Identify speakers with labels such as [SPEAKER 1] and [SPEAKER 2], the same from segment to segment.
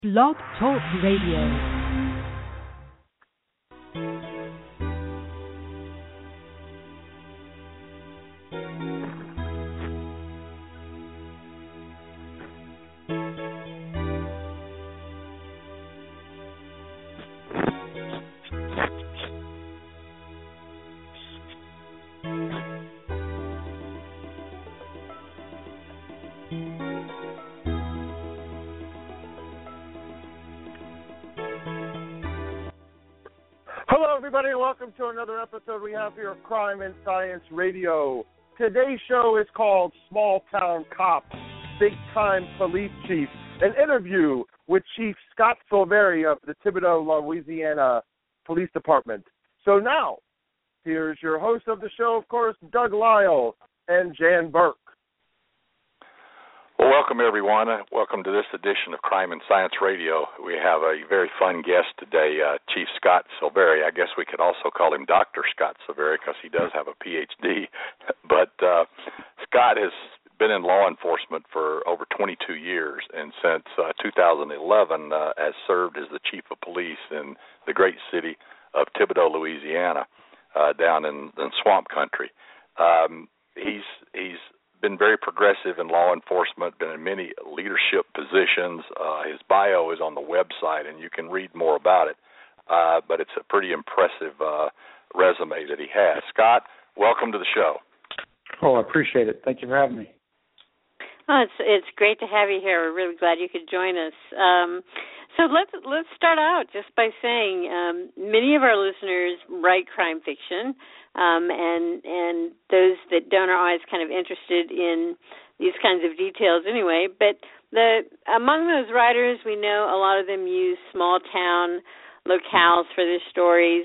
[SPEAKER 1] Blog Talk Radio.
[SPEAKER 2] Hello, everybody, and welcome to another episode we have here of Crime and Science Radio. Today's show is called Small Town Cop, Big Time Police Chief, an interview with Chief Scott Silveri of the Thibodaux, Louisiana Police Department. So now, here's your host of the show, of course, Doug Lyle and Jan Burke.
[SPEAKER 3] Well, welcome, everyone. Welcome to this edition of Crime and Science Radio. We have a very fun guest today, Chief Scott Silveri. I guess we could also call him Dr. Scott Silveri because he does have a Ph.D. But Scott has been in law enforcement for over 22 years, and since 2011 has served as the Chief of Police in the great city of Thibodaux, Louisiana, down in Swamp Country. He's been very progressive in law enforcement, been in many leadership positions. His bio is on the website, and you can read more about it, but it's a pretty impressive resume that he has. Scott, welcome to the show.
[SPEAKER 4] Oh, I appreciate it. Thank you for having me.
[SPEAKER 5] Oh, it's great to have you here. We're really glad you could join us. So let's start out just by saying many of our listeners write crime fiction, and those that don't are always kind of interested in these kinds of details anyway. But among those writers, we know a lot of them use small town locales for their stories.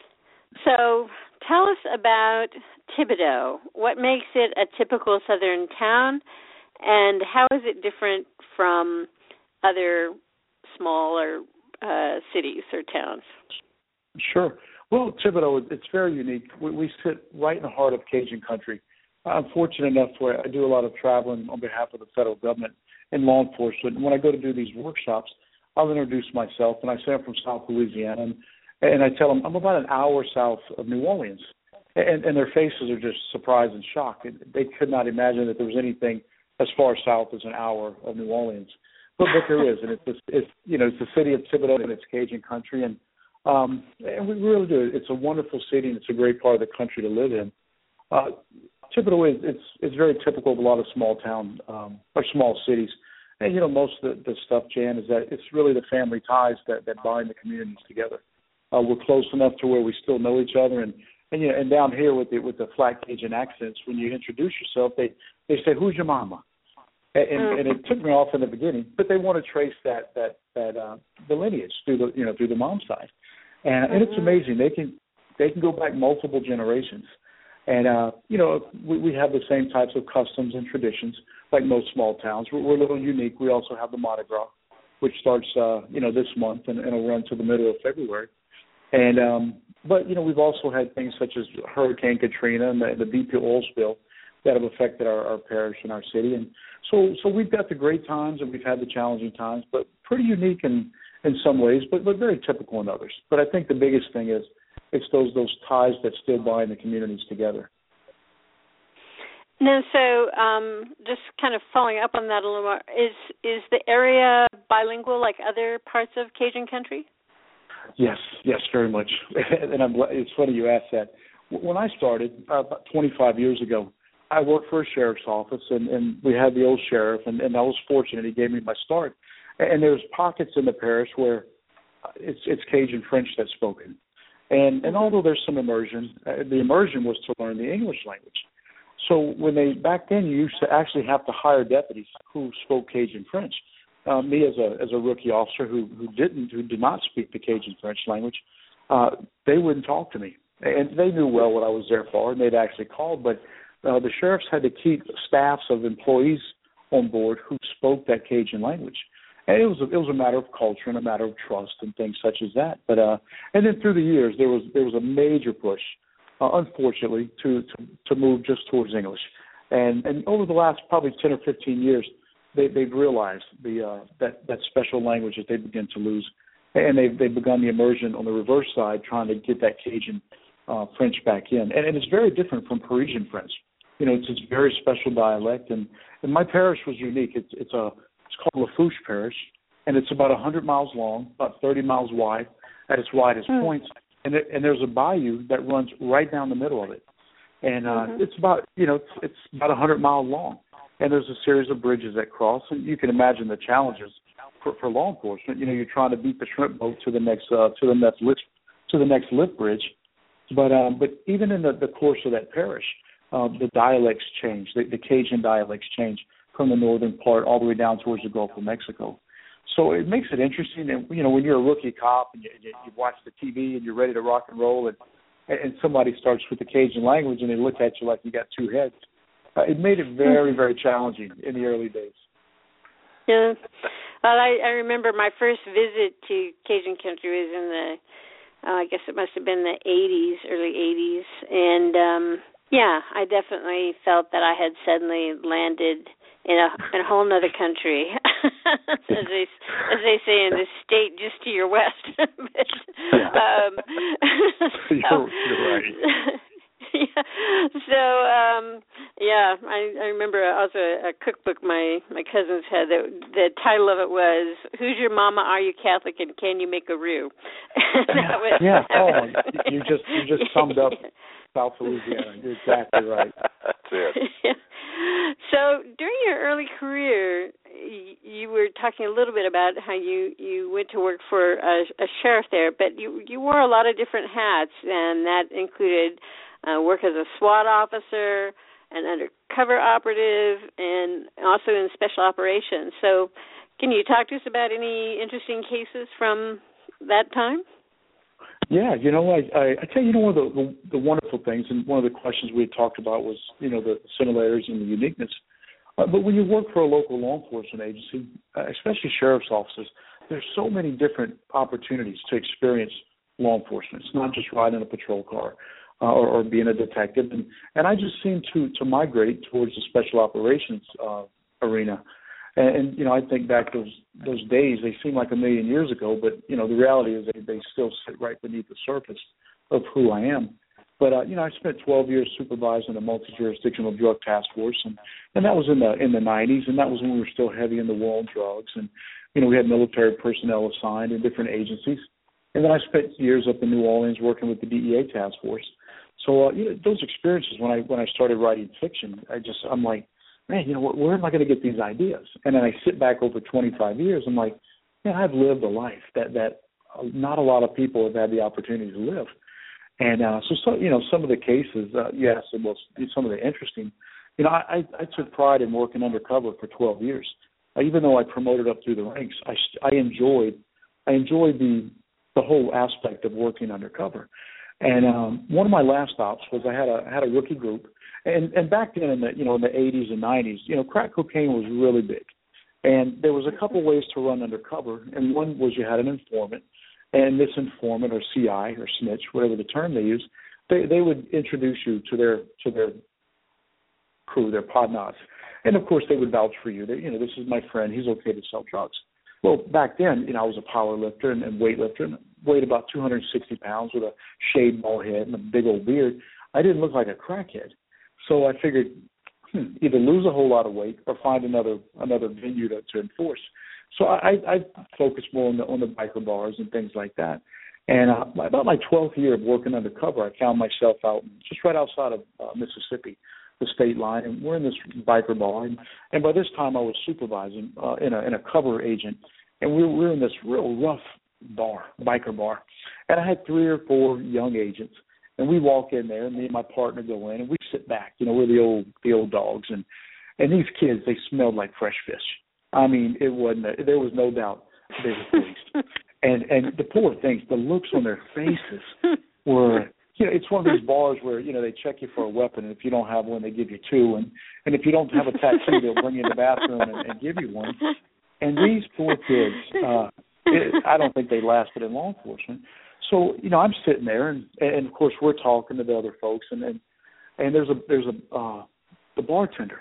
[SPEAKER 5] So tell us about Thibodaux. What makes it a typical southern town, and how is it different from other smaller cities or towns?
[SPEAKER 4] Sure. Well, Thibodaux, it's very unique. We sit right in the heart of Cajun country. I'm fortunate enough where I do a lot of traveling on behalf of the federal government and law enforcement. And when I go to do these workshops, I'll introduce myself, and I say I'm from South Louisiana, and I tell them I'm about an hour south of New Orleans. And their faces are just surprised and shocked. They could not imagine that there was anything as far south as an hour of New Orleans. But there is, and it's the city of Thibodaux, and it's Cajun country, and we really do. It's a wonderful city, and it's a great part of the country to live in. Thibodaux it's very typical of a lot of small town or small cities, and most of the stuff, Jan, is that it's really the family ties that bind the communities together. We're close enough to where we still know each other, and down here with the flat Cajun accents, when you introduce yourself, they say, "Who's your mama?" And it took me off in the beginning, but they want to trace that the lineage through the mom's side, and it's amazing. They can go back multiple generations, and we have the same types of customs and traditions like most small towns. We're a little unique. We also have the Mardi Gras, which starts this month and it'll run to the middle of February, but we've also had things such as Hurricane Katrina and the BP oil spill that have affected our parish and our city. And so we've got the great times and we've had the challenging times, but pretty unique in some ways, but very typical in others. But I think the biggest thing is it's those ties that still bind the communities together.
[SPEAKER 5] Now, so just kind of following up on that a little more, is the area bilingual like other parts of Cajun country?
[SPEAKER 4] Yes, very much. And it's funny you asked that. When I started about 25 years ago, I worked for a sheriff's office, and we had the old sheriff, and I was fortunate. He gave me my start. And there's pockets in the parish where it's Cajun French that's spoken. And although there's some immersion, the immersion was to learn the English language. So back then, you used to actually have to hire deputies who spoke Cajun French. Me as a rookie officer who did not speak the Cajun French language, they wouldn't talk to me. And they knew well what I was there for, and they'd actually called, but the sheriffs had to keep staffs of employees on board who spoke that Cajun language, and it was a matter of culture and a matter of trust and things such as that. But and then through the years, there was a major push, unfortunately, to move just towards English, and over the last probably 10 or 15 years, they've realized that special language that they begin to lose, and they've begun the immersion on the reverse side, trying to get that Cajun French back in, and it's very different from Parisian French. It's a very special dialect, and my parish was unique. It's called Lafourche Parish, and it's about 100 miles long, about 30 miles wide at its widest points, and there's a bayou that runs right down the middle of it, and it's about 100 miles long, and there's a series of bridges that cross, and you can imagine the challenges for law enforcement. You're trying to beat the shrimp boat to the next lift bridge, but even in the course of that parish, the dialects change. The Cajun dialects change from the northern part all the way down towards the Gulf of Mexico. So it makes it interesting. And when you're a rookie cop and you watch the TV and you're ready to rock and roll, and somebody starts with the Cajun language and they look at you like you got two heads, it made it very, very challenging in the early days.
[SPEAKER 5] Yeah. Well, I remember my first visit to Cajun country was in the, I guess it must have been the 80s, early 80s, and I definitely felt that I had suddenly landed in a whole other country, as they say in the state just to your west.
[SPEAKER 4] You're right.
[SPEAKER 5] I remember also a cookbook my cousins had. The title of it was "Who's Your Mama? Are You Catholic? And Can You Make a Roux?"
[SPEAKER 4] You just summed up South Louisiana. You're exactly right.
[SPEAKER 3] That's it.
[SPEAKER 5] So during your early career, you were talking a little bit about how you went to work for a sheriff there, but you wore a lot of different hats, and that included work as a SWAT officer, an undercover operative, and also in special operations. So can you talk to us about any interesting cases from that time?
[SPEAKER 4] Yeah, I tell you, one of the wonderful things, and one of the questions we had talked about was, the similarities and the uniqueness. But when you work for a local law enforcement agency, especially sheriff's offices, there's so many different opportunities to experience law enforcement. It's not just riding a patrol car or being a detective. And I just seem to migrate towards the special operations arena. And I think back those days, they seem like a million years ago, but, the reality is they still sit right beneath the surface of who I am. But, I spent 12 years supervising a multi-jurisdictional drug task force, and that was in the 90s, and that was when we were still heavy in the war on drugs. And, we had military personnel assigned in different agencies. And then I spent years up in New Orleans working with the DEA task force. So, those experiences, when I started writing fiction, I'm like, man, where am I going to get these ideas? And then I sit back over 25 years, I'm like, man, I've lived a life that not a lot of people have had the opportunity to live. And so some of the cases, yes, some of the interesting, I took pride in working undercover for 12 years. Even though I promoted up through the ranks, I enjoyed the whole aspect of working undercover. And one of my last stops was I had a rookie group. And back then in the 80s and 90s, crack cocaine was really big. And there was a couple ways to run undercover, and one was you had an informant, and this informant or CI or snitch, whatever the term they use, they would introduce you to their crew, their podnots. And of course they would vouch for you. This is my friend, he's okay to sell drugs. Well, back then, I was a power lifter and weightlifter, and weighed about 260 pounds with a shaved bald head and a big old beard. I didn't look like a crackhead. So I figured either lose a whole lot of weight or find another venue to enforce. So I focused more on the biker bars and things like that. And about my 12th year of working undercover, I found myself out just right outside of Mississippi, the state line, and we're in this biker bar. And by this time, I was supervising in a cover agent, and we were in this real rough biker bar. And I had 3 or 4 young agents. And we walk in there, and me and my partner go in, and we sit back. We're the old dogs, and these kids, they smelled like fresh fish. I mean, there was no doubt they were police. and the poor things, the looks on their faces were, it's one of these bars where they check you for a weapon, and if you don't have one, they give you 2, and if you don't have a tattoo, they'll bring you in the bathroom and give you one. And these poor kids, I don't think they lasted in law enforcement. So, I'm sitting there, and of course we're talking to the other folks, and there's the bartender,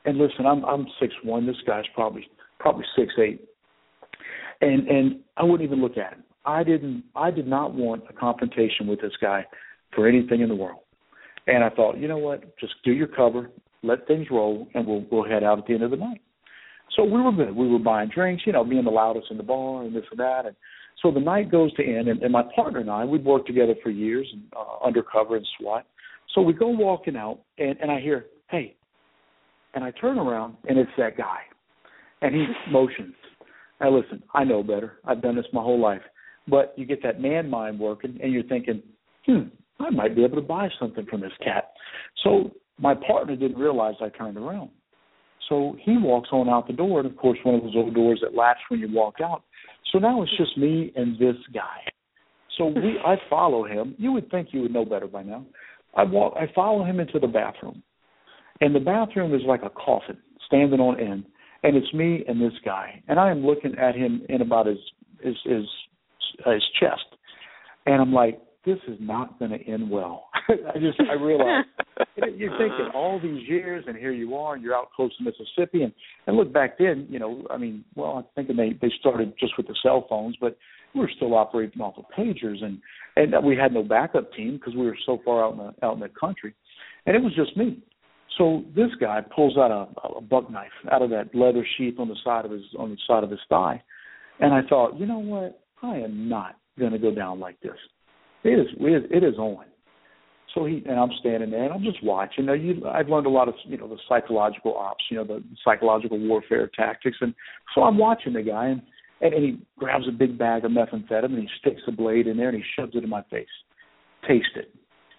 [SPEAKER 4] And listen, I'm 6'1". This guy's probably 6'8". And I wouldn't even look at him. I did not want a confrontation with this guy for anything in the world. And I thought, you know what, just do your cover, let things roll, and we'll head out at the end of the night. So we were good. We were buying drinks, being the loudest in the bar and this and that. And so the night goes to end, and my partner and I, we'd worked together for years, undercover and SWAT. So we go walking out, and I hear, hey. And I turn around, and it's that guy. And he motions. Now, listen, I know better. I've done this my whole life. But you get that man mind working, and you're thinking, I might be able to buy something from this cat. So my partner didn't realize I turned around. So he walks on out the door, and, of course, one of those old doors that latch when you walk out. So now it's just me and this guy. So I follow him. You would think you would know better by now. I follow him into the bathroom. And the bathroom is like a coffin standing on end. And it's me and this guy. And I am looking at him in about his chest. And I'm like, this is not going to end well. I realized, you're thinking all these years, and here you are, and you're out close to Mississippi. And look, back then, I'm thinking they started just with the cell phones, but we were still operating off of pagers. And we had no backup team because we were so far out in the country. And it was just me. So this guy pulls out a buck knife out of that leather sheath on the side of his thigh. And I thought, you know what? I am not going to go down like this. It is on. So I'm standing there, and I'm just watching. I've learned a lot of, the psychological ops, the psychological warfare tactics. And so I'm watching the guy, and he grabs a big bag of methamphetamine, and he sticks a blade in there, and he shoves it in my face. Taste it.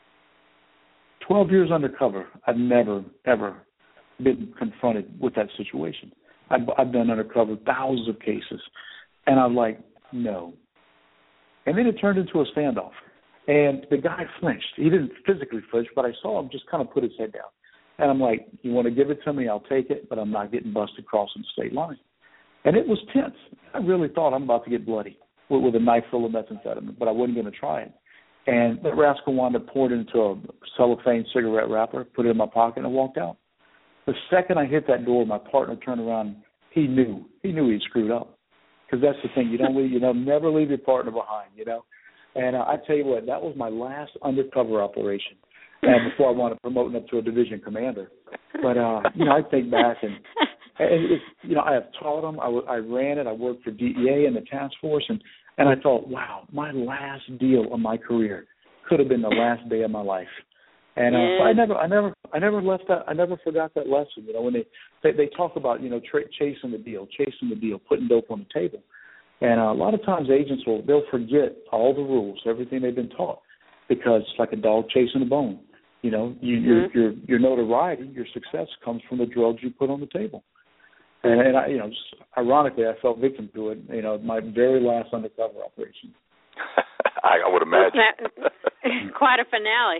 [SPEAKER 4] 12 years undercover, I've never, ever been confronted with that situation. I've done undercover thousands of cases. And I'm like, no. And then it turned into a standoff. And the guy flinched. He didn't physically flinch, but I saw him just kind of put his head down. And I'm like, you want to give it to me, I'll take it, but I'm not getting busted crossing the state line. And it was tense. I really thought I'm about to get bloody with a knife full of methamphetamine, but I wasn't going to try it. And that rascal wound up poured into a cellophane cigarette wrapper, put it in my pocket, and walked out. The second I hit that door, my partner turned around. He knew he'd screwed up. Because that's the thing, never leave your partner behind, And I tell you what, that was my last undercover operation, and before I wound up promoting up to a division commander. But I think back and it's, I have taught them. I ran it. I worked for DEA and the task force, and I thought, wow, my last deal of my career could have been the last day of my life. And but I never left that. I never forgot that lesson. When they talk about chasing the deal, putting dope on the table, and a lot of times agents they'll forget all the rules, everything they've been taught, because it's like a dog chasing a bone. Your notoriety, your success comes from the drugs you put on the table. And I, just ironically, I fell victim to it. My very last undercover operation.
[SPEAKER 3] I would imagine.
[SPEAKER 5] Quite a finale.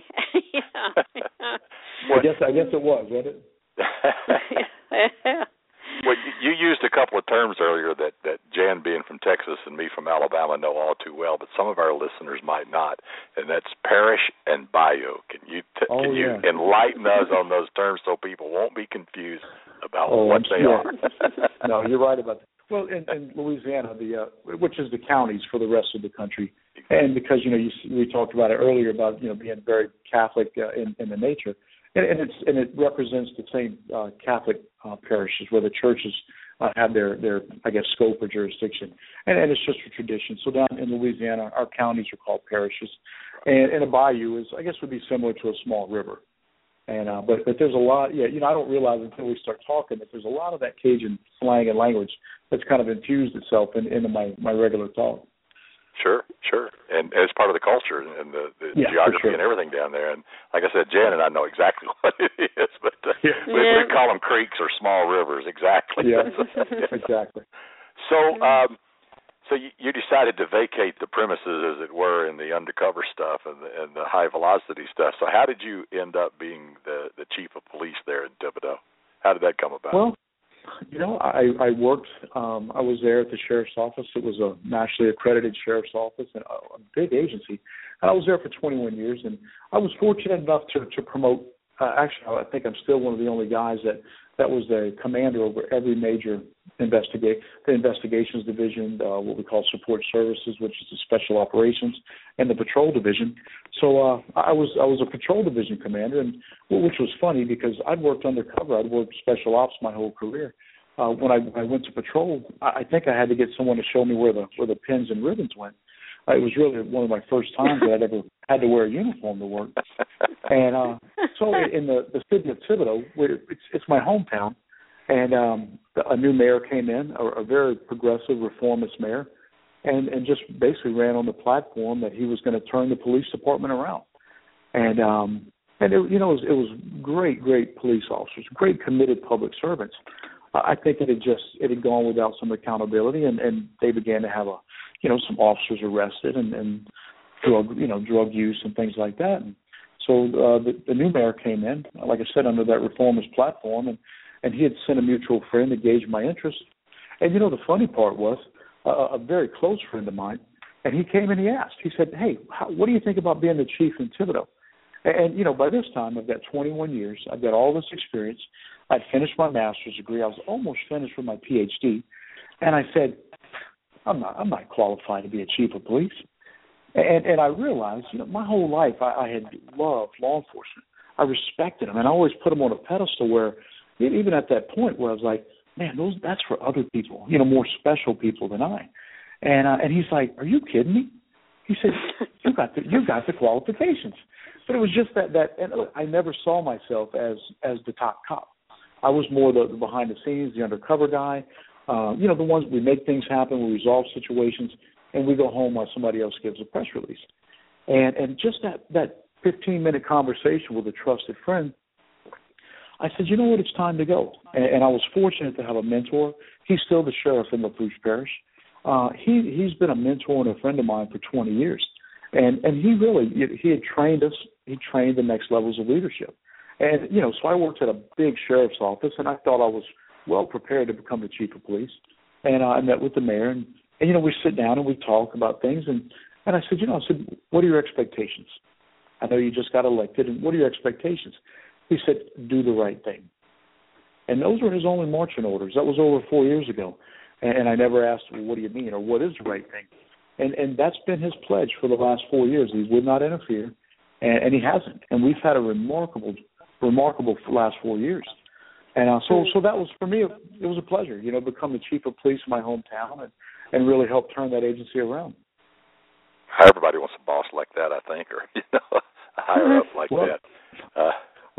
[SPEAKER 4] I guess it was, wasn't it?
[SPEAKER 3] Well, you used a couple of terms earlier that Jan, being from Texas, and me from Alabama know all too well, but some of our listeners might not, and that's parish and bayou. Can you enlighten us on those terms so people won't be confused about what they are?
[SPEAKER 4] No, you're right about that. Well, in Louisiana, which is the counties for the rest of the country, and because we talked about it earlier about being very Catholic in the nature, and it represents the same Catholic parishes where the churches have their scope or jurisdiction, and it's just a tradition. So down in Louisiana, our counties are called parishes, and a bayou would be similar to a small river. And but there's a lot, I don't realize until we start talking that there's a lot of that Cajun slang and language that's kind of infused itself into my regular talk. Sure.
[SPEAKER 3] And it's part of the culture and the geography and everything down there. And like I said, Jan and I know exactly what it is, but we call them creeks or small rivers, exactly.
[SPEAKER 4] Yeah, exactly.
[SPEAKER 3] So you decided to vacate the premises, as it were, in the undercover stuff and the high-velocity stuff. So how did you end up being the chief of police there in Thibodaux? How did that come about?
[SPEAKER 4] Well, I worked. I was there at the sheriff's office. It was a nationally accredited sheriff's office and a big agency. And I was there for 21 years, and I was fortunate enough to promote. Actually, I think I'm still one of the only guys that that was the commander over every major the investigations division, what we call support services, which is the special operations, and the patrol division. So I was a patrol division commander, and which was funny because I'd worked undercover. I'd worked special ops my whole career. When I went to patrol, I think I had to get someone to show me where the pins and ribbons went. It was really one of my first times that I'd ever had to wear a uniform to work. And so in the city of Thibodaux, it's my hometown, and a new mayor came in, a very progressive, reformist mayor, and just basically ran on the platform that he was going to turn the police department around. And it was great police officers, great committed public servants. I think it had gone without some accountability, and they began to have some officers arrested and drug use and things like that. And so the new mayor came in, like I said, under that reformist platform, and he had sent a mutual friend to gauge my interest. And the funny part was a very close friend of mine, and he came and he asked. He said, "Hey, what do you think about being the chief in Thibodaux?" And by this time I've got 21 years. I've got all this experience. I'd finished my master's degree. I was almost finished with my PhD, and I said, I'm not qualified to be a chief of police. And I realized, my whole life I had loved law enforcement. I respected them, and I always put them on a pedestal where, even at that point where I was like, man, that's for other people, more special people than I. And he's like, are you kidding me? He said, you got the qualifications. But it was just that and look, I never saw myself as the top cop. I was more the behind the scenes, the undercover guy. The ones we make things happen, we resolve situations, and we go home while somebody else gives a press release. And just that 15-minute conversation with a trusted friend, I said, you know what, it's time to go. And I was fortunate to have a mentor. He's still the sheriff in LaFouche Parish. He's been a mentor and a friend of mine for 20 years. And he had trained us. He trained the next levels of leadership. And, so I worked at a big sheriff's office, and I thought I was well prepared to become the chief of police. And I met with the mayor, and we sit down and we talk about things. And I said, what are your expectations? I know you just got elected, and what are your expectations? He said, do the right thing. And those were his only marching orders. That was over 4 years ago. And I never asked, well, what do you mean, or what is the right thing? And that's been his pledge for the last 4 years. He would not interfere, and he hasn't. And we've had a remarkable last 4 years. And so that was, for me, it was a pleasure, become the chief of police in my hometown and really help turn that agency around.
[SPEAKER 3] Everybody wants a boss like that, I think, or, a higher up like that.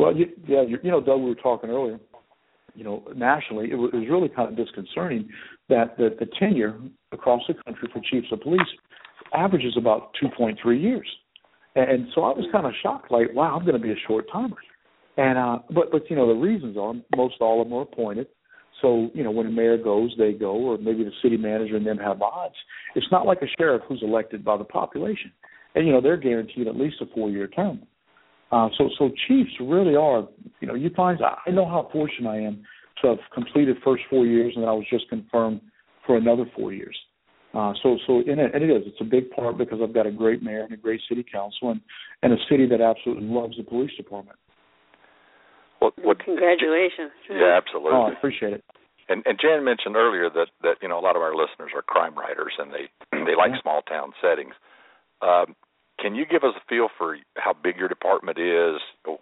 [SPEAKER 4] Doug, we were talking earlier, nationally, it was really kind of disconcerting that the tenure across the country for chiefs of police averages about 2.3 years. And so I was kind of shocked, like, wow, I'm going to be a short timer. And but the reasons are most all of them are appointed. So, when a mayor goes, they go, or maybe the city manager and them have odds. It's not like a sheriff who's elected by the population. And, they're guaranteed at least a 4-year term. So chiefs really are, you find, I know how fortunate I am to have completed first 4 years, and then I was just confirmed for another 4 years. It's a big part because I've got a great mayor and a great city council and a city that absolutely loves the police department.
[SPEAKER 3] Well,
[SPEAKER 5] congratulations.
[SPEAKER 3] Yeah, absolutely.
[SPEAKER 4] Oh, I appreciate it.
[SPEAKER 3] And Jan mentioned earlier that a lot of our listeners are crime writers and they like small town settings. Can you give us a feel for how big your department is,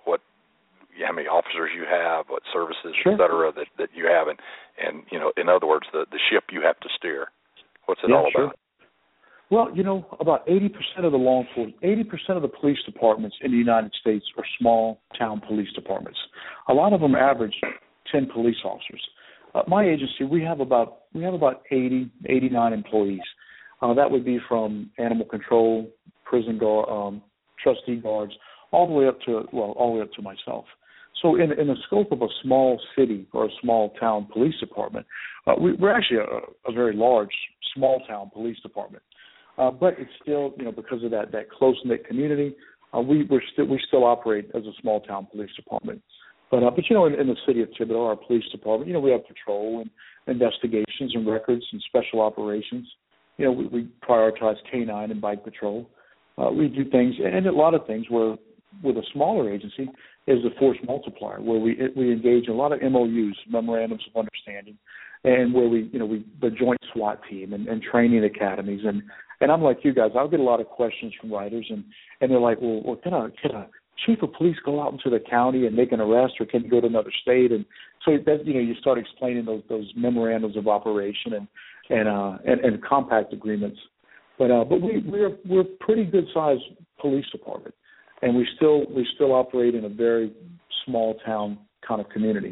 [SPEAKER 3] how many officers you have, what services,
[SPEAKER 4] sure,
[SPEAKER 3] et cetera, that you have, and in other words, the ship you have to steer? What's it all about?
[SPEAKER 4] Well, about 80% of the law enforcement, 80% of the police departments in the United States are small town police departments. A lot of them average 10 police officers. My agency, we have about 80, 89 employees. That would be from animal control, prison guard, trustee guards, all the way up to myself. So in the scope of a small city or a small town police department, we're actually a very large small town police department. But it's still, because of that close-knit community, we still operate as a small town police department. But in the city of Thibodaux, our police department, we have patrol and investigations and records and special operations. We prioritize canine and bike patrol. We do things, and a lot of things where with a smaller agency, is the force multiplier, where we engage in a lot of MOUs, memorandums of understanding, and where the joint SWAT team and training academies. And I'm like you guys, I'll get a lot of questions from writers, and they're like, well, can a chief of police go out into the county and make an arrest, or can you go to another state? And so you start explaining those memorandums of operation and compact agreements. But we're a pretty good sized police department, and we still operate in a very small town kind of community.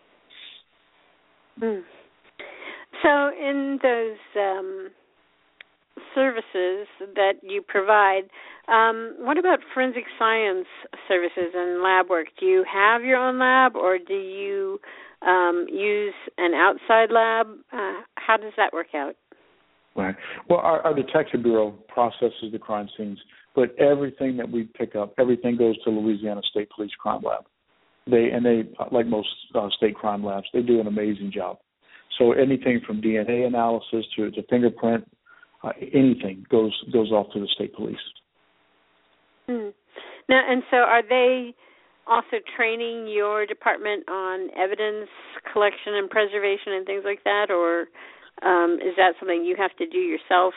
[SPEAKER 5] Mm. So in those services that you provide, what about forensic science services and lab work? Do you have your own lab, or do you use an outside lab? How does that work out?
[SPEAKER 4] Right. Well, our detection bureau processes the crime scenes, but everything that we pick up, everything goes to Louisiana State Police Crime Lab. They, like most state crime labs, they do an amazing job. So anything from DNA analysis to fingerprint, anything goes off to the state police.
[SPEAKER 5] Hmm. Now, and so are they also training your department on evidence collection and preservation and things like that, or is that something you have to do yourself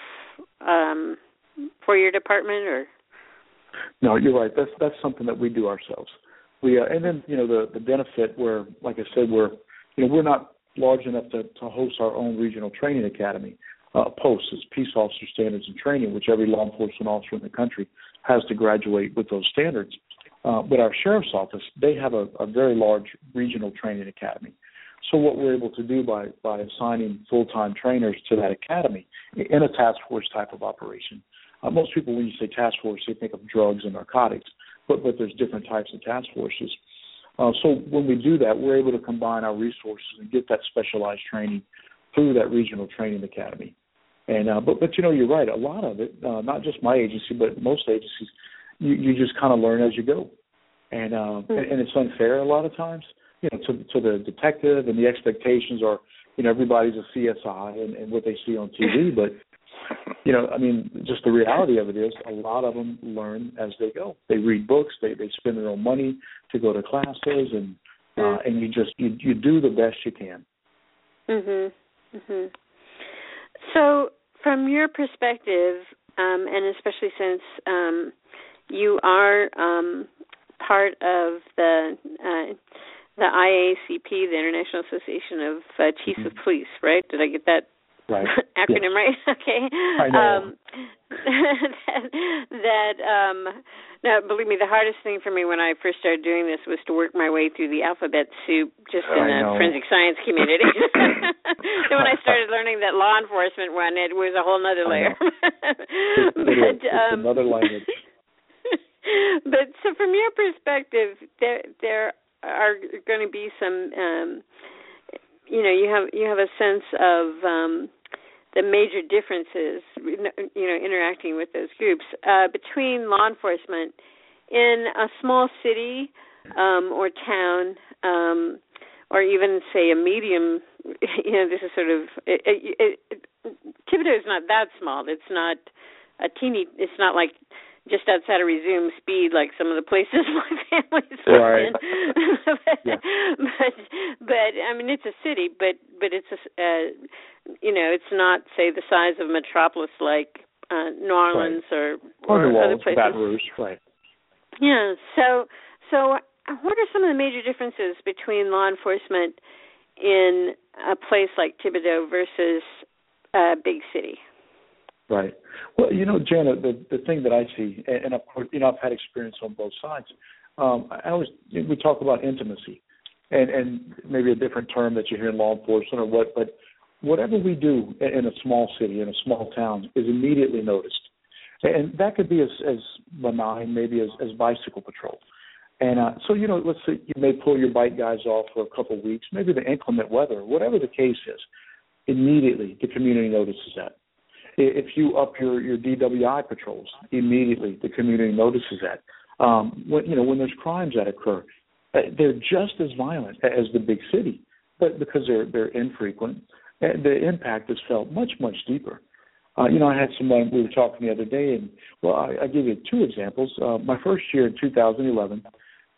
[SPEAKER 5] for your department? Or
[SPEAKER 4] no, you're right. That's something that we do ourselves. We and then the benefit where, like I said, we're not large enough to host our own regional training academy. POST is Peace Officer Standards and Training, which every law enforcement officer in the country has to graduate with those standards. But our sheriff's office, they have a very large regional training academy. So what we're able to do by assigning full-time trainers to that academy in a task force type of operation. Most people, when you say task force, they think of drugs and narcotics, but there's different types of task forces. So when we do that, we're able to combine our resources and get that specialized training through that regional training academy. And but you're right. A lot of it, not just my agency, but most agencies, you just kind of learn as you go, and it's unfair a lot of times, to the detective, and the expectations are, everybody's a CSI and what they see on TV, but just the reality of it is a lot of them learn as they go. They read books, they spend their own money to go to classes, and you do the best you can.
[SPEAKER 5] Mhm. Mhm. So, from your perspective, and especially since you are part of the IACP, the International Association of Chiefs of Police, right? Did I get that
[SPEAKER 4] right.
[SPEAKER 5] acronym right? Okay.
[SPEAKER 4] I know.
[SPEAKER 5] Now, believe me, the hardest thing for me when I first started doing this was to work my way through the alphabet soup just in the forensic science community. So when I started learning that law enforcement one, it was a whole other layer.
[SPEAKER 4] It's another language.
[SPEAKER 5] But so from your perspective, there are going to be some, you have a sense of the major differences, interacting with those groups between law enforcement in a small city or town, or even say a medium. This is sort of Thibodaux is not that small. It's not a teeny. It's not like just outside of resume speed like some of the places my family's
[SPEAKER 4] right.
[SPEAKER 5] in.
[SPEAKER 4] Yeah.
[SPEAKER 5] But I mean it's a city, but it's it's not say the size of a metropolis like New Orleans
[SPEAKER 4] right.
[SPEAKER 5] or
[SPEAKER 4] New
[SPEAKER 5] other places.
[SPEAKER 4] Baton Rouge, right?
[SPEAKER 5] Yeah. So what are some of the major differences between law enforcement in a place like Thibodaux versus a big city?
[SPEAKER 4] Right. Well, Jana, the thing that I see, and of course, I've had experience on both sides. We talk about intimacy, and maybe a different term that you hear in law enforcement or what, but whatever we do in a small city, in a small town, is immediately noticed, and that could be as benign, maybe as bicycle patrol. And so, let's say you may pull your bike guys off for a couple of weeks, maybe the inclement weather, whatever the case is, immediately the community notices that. If you up your DWI patrols, immediately the community notices that. When there's crimes that occur, they're just as violent as the big city, but because they're infrequent, the impact is felt much, much deeper. I had someone, we were talking the other day, and I give you two examples. My first year in 2011,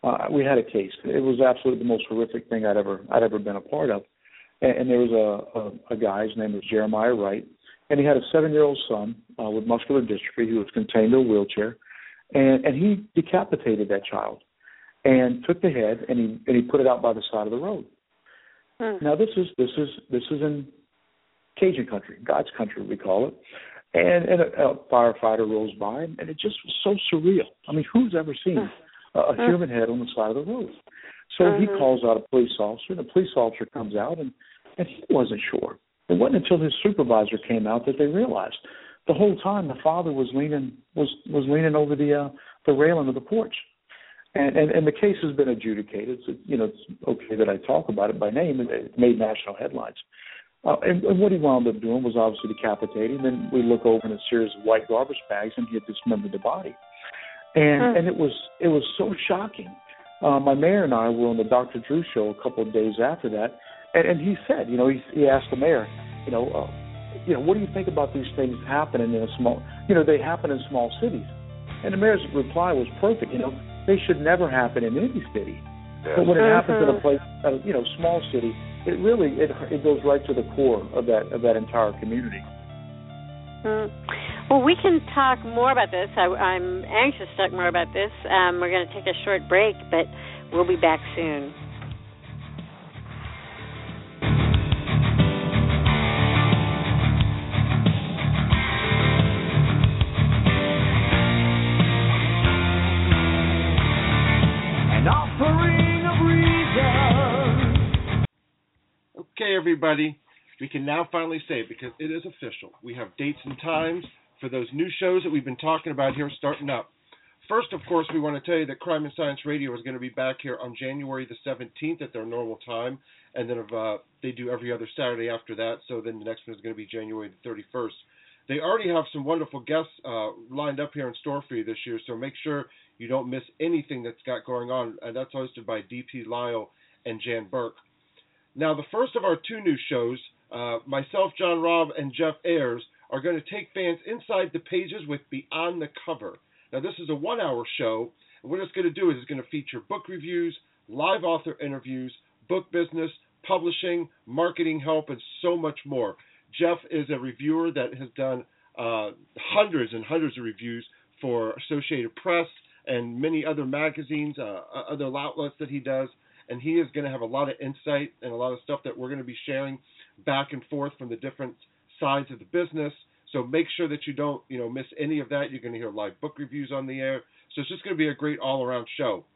[SPEAKER 4] we had a case. It was absolutely the most horrific thing I'd ever been a part of. And there was a guy, his name was Jeremiah Wright, and he had a 7-year-old son with muscular dystrophy who was contained in a wheelchair, and he decapitated that child and took the head and he put it out by the side of the road. Now this is in Cajun country, God's country we call it, and a firefighter rolls by, and it just was so surreal. I mean, who's ever seen a human head on the side of the road? So he calls out a police officer, and the police officer comes out, and he wasn't sure. It wasn't until his supervisor came out that they realized. The whole time, the father was leaning over the railing of the porch, and the case has been adjudicated. So, it's okay that I talk about it by name. It made national headlines. And what he wound up doing was obviously decapitating. Then we look over in a series of white garbage bags, and he had dismembered the body. And it was so shocking. My mayor and I were on the Dr. Drew show a couple of days after that, and he said, he asked the mayor, what do you think about these things happening in a small, they happen in small cities. And the mayor's reply was perfect, they should never happen in any city. Yes. But when it happens in a place, small city, it really, it goes right to the core of that entire community.
[SPEAKER 5] Well, we can talk more about this. I'm anxious to talk more about this. We're going to take a short break, but we'll be back soon.
[SPEAKER 6] An offering of reason. Okay, everybody. We can now finally say it because it is official. We have dates and times for those new shows that we've been talking about here starting up. First, of course, we want to tell you that Crime and Science Radio is going to be back here on January the 17th at their normal time, and then they do every other Saturday after that, so then the next one is going to be January the 31st. They already have some wonderful guests lined up here in store for you this year, so make sure you don't miss anything that's got going on, and that's hosted by D.P. Lyle and Jan Burke. Now, the first of our two new shows, myself, John Robb, and Jeff Ayers, are going to take fans inside the pages with Beyond the Cover. Now, this is a 1-hour show, and what it's going to do is it's going to feature book reviews, live author interviews, book business, publishing, marketing help, and so much more. Jeff is a reviewer that has done hundreds and hundreds of reviews for Associated Press and many other magazines, other outlets that he does, and he is going to have a lot of insight and a lot of stuff that we're going to be sharing back and forth from the different sides of the business. So make sure that you don't, miss any of that. You're going to hear live book reviews on the air. So it's just going to be a great all-around show.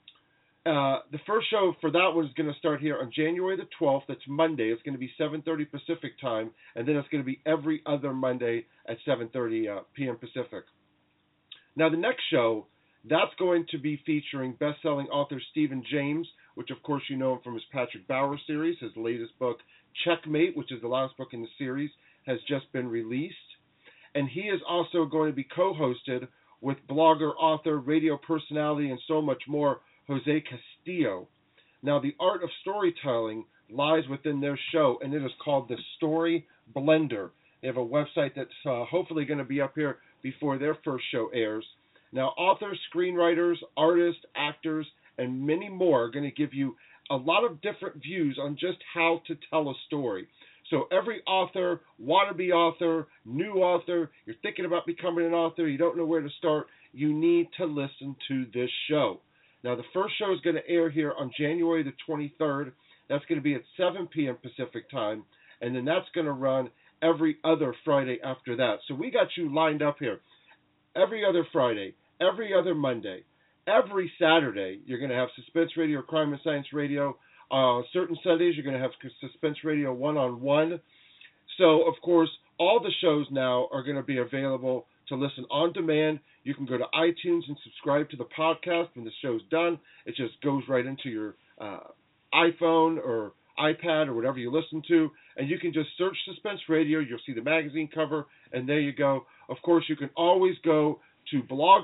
[SPEAKER 6] The first show for that one is going to start here on January the 12th. That's Monday. It's going to be 7:30 Pacific time, and then it's going to be every other Monday at 7:30 p.m. Pacific. Now, the next show, that's going to be featuring best-selling author Stephen James, which, of course, you know him from his Patrick Bauer series. His latest book, Checkmate, which is the last book in the series, has just been released. And he is also going to be co-hosted with blogger, author, radio personality, and so much more, Jose Castillo. Now, the art of storytelling lies within their show, and it is called The Story Blender. They have a website that's hopefully going to be up here before their first show airs. Now, authors, screenwriters, artists, actors, and many more are going to give you a lot of different views on just how to tell a story. So every author, wannabe author, new author, you're thinking about becoming an author, you don't know where to start, you need to listen to this show. Now, the first show is going to air here on January the 23rd. That's going to be at 7 p.m. Pacific time, and then that's going to run every other Friday after that. So we got you lined up here. Every other Friday, every other Monday, every Saturday, you're going to have Suspense Radio, Crime and Science Radio. Certain Sundays, you're going to have Suspense Radio one-on-one. So, of course, all the shows now are going to be available to listen on demand. You can go to iTunes and subscribe to the podcast when the show's done. It just goes right into your iPhone or iPad or whatever you listen to, and you can just search Suspense Radio. You'll see the magazine cover, and there you go. Of course, you can always go to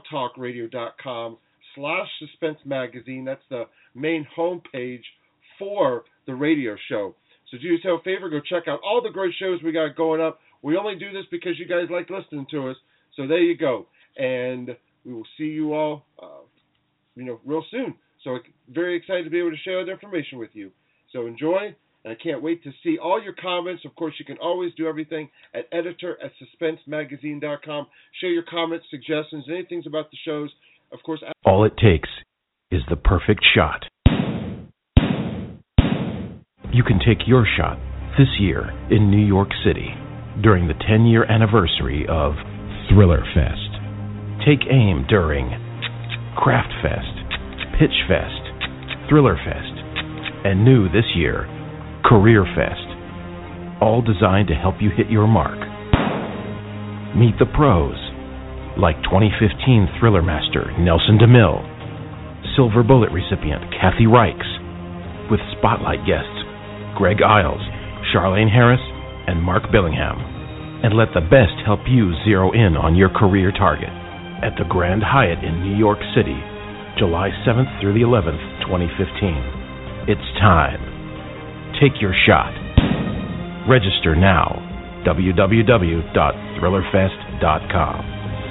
[SPEAKER 6] blogtalkradio.com/Suspense Magazine. That's the main homepage for the radio show. So do yourself a favor, go check out all the great shows we got going up. We only do this because you guys like listening to us. So there you go. And we will see you all, real soon. So very excited to be able to share that information with you. So enjoy, and I can't wait to see all your comments. Of course, you can always do everything at editor@suspensemagazine.com. Share your comments, suggestions, anything about the shows. Of course,
[SPEAKER 7] all it takes is the perfect shot. You can take your shot this year in New York City during the 10-year anniversary of Thriller Fest. Take aim during Craft Fest, Pitch Fest, Thriller Fest, and new this year, Career Fest. All designed to help you hit your mark. Meet the pros, like 2015 Thriller Master Nelson DeMille, Silver Bullet recipient Kathy Reichs, with spotlight guests Greg Iles, Charlaine Harris, and Mark Billingham. And let the best help you zero in on your career target at the Grand Hyatt in New York City, July 7th through the 11th, 2015. It's time. Take your shot. Register now. www.thrillerfest.com.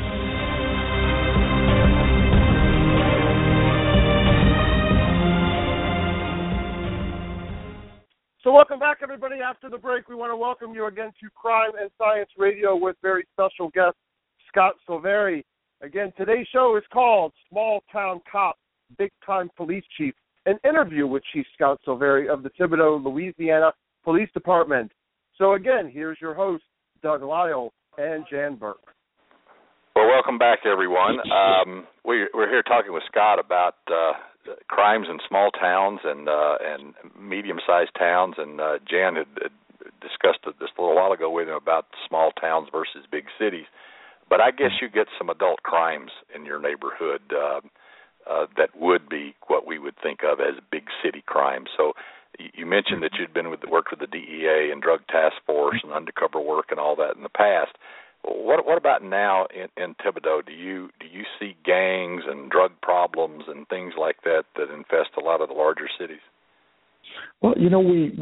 [SPEAKER 2] So welcome back, everybody. After the break, we want to welcome you again to Crime and Science Radio with very special guest, Scott Silveri. Again, today's show is called Small Town Cop, Big Time Police Chief, an interview with Chief Scott Silveri of the Thibodaux, Louisiana Police Department. So again, here's your host, Doug Lyle and Jan Burke.
[SPEAKER 3] Well, welcome back, everyone. We're here talking with Scott about crimes in small towns and medium-sized towns, and Jan had discussed it just a little while ago with him about small towns versus big cities. But I guess you get some adult crimes in your neighborhood that would be what we would think of as big city crimes. So you mentioned that you'd worked with the DEA and drug task force and undercover work and all that in the past. What about now in Thibodaux? Do you see gangs and drug problems and things like that infest a lot of the larger cities?
[SPEAKER 4] Well, you know, we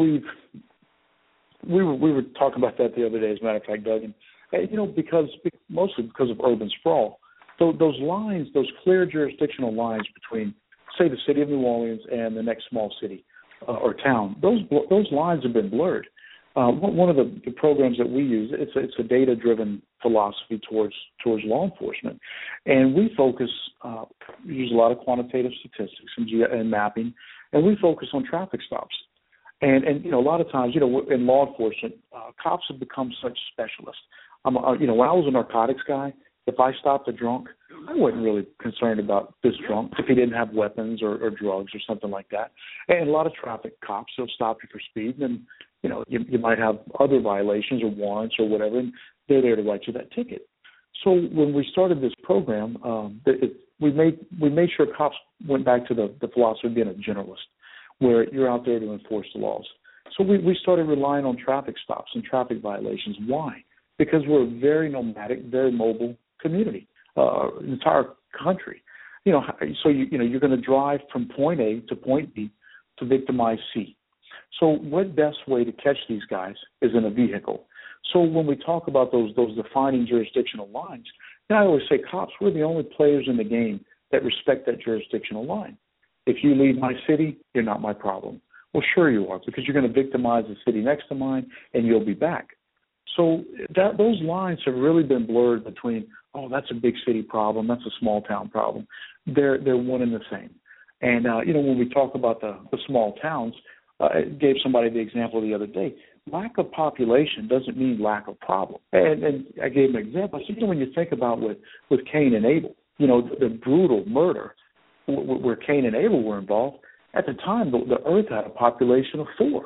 [SPEAKER 4] were talking about that the other day, as a matter of fact, Doug. And, you know, mostly because of urban sprawl. So those lines, those clear jurisdictional lines between, say, the city of New Orleans and the next small city or town, those lines have been blurred. One of the programs that we use, it's a data-driven philosophy towards law enforcement, and we use a lot of quantitative statistics and mapping, and we focus on traffic stops. And you know, a lot of times, you know, in law enforcement, cops have become such specialists. You know, when I was a narcotics guy, if I stopped a drunk, I wasn't really concerned about this drunk if he didn't have weapons or drugs or something like that. And a lot of traffic cops, they'll stop you for speed, and you know, you might have other violations or warrants or whatever, and they're there to write you that ticket. So when we started this program, we made sure cops went back to the philosophy of being a generalist, where you're out there to enforce the laws. So we started relying on traffic stops and traffic violations. Why? Because we're a very nomadic, very mobile community, entire country. You know, so you're going to drive from point A to point B to victimize C. So what best way to catch these guys is in a vehicle. So when we talk about those defining jurisdictional lines, I always say, cops, we're the only players in the game that respect that jurisdictional line. If you leave my city, you're not my problem. Well, sure you are, because you're going to victimize the city next to mine, and you'll be back. So those lines have really been blurred between, oh, that's a big city problem, that's a small town problem. They're one and the same. And, you know, when we talk about the small towns, I gave somebody the example the other day. Lack of population doesn't mean lack of problem. And I gave an example. I said, you know, when you think about with Cain and Abel, you know, the brutal murder where Cain and Abel were involved, at the time the earth had a population of 4.